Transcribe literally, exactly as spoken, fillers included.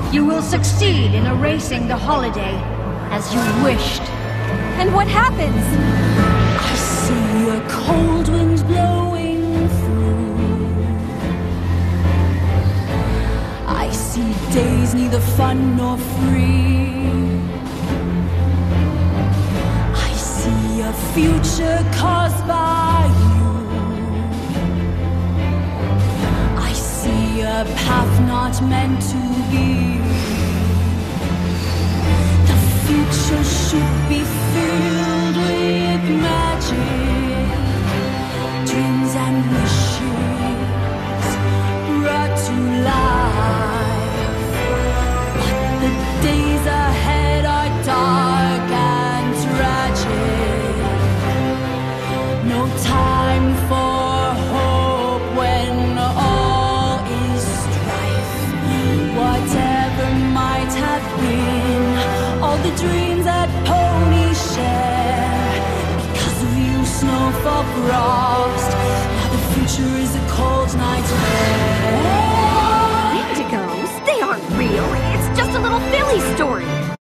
You will succeed in erasing the holiday, as you wished. And what happens? I see a cold wind blowing through. I see days neither fun nor free. I see a future caused by you. I see a path not meant to be. The future should be filled with magic, dreams and wishes brought to life. But the days ahead are dark and tragic. No time for hope when all is strife. Whatever might have been, all the dreams that ponies share, because of you, snowfall frost. Now the future is a cold night's air.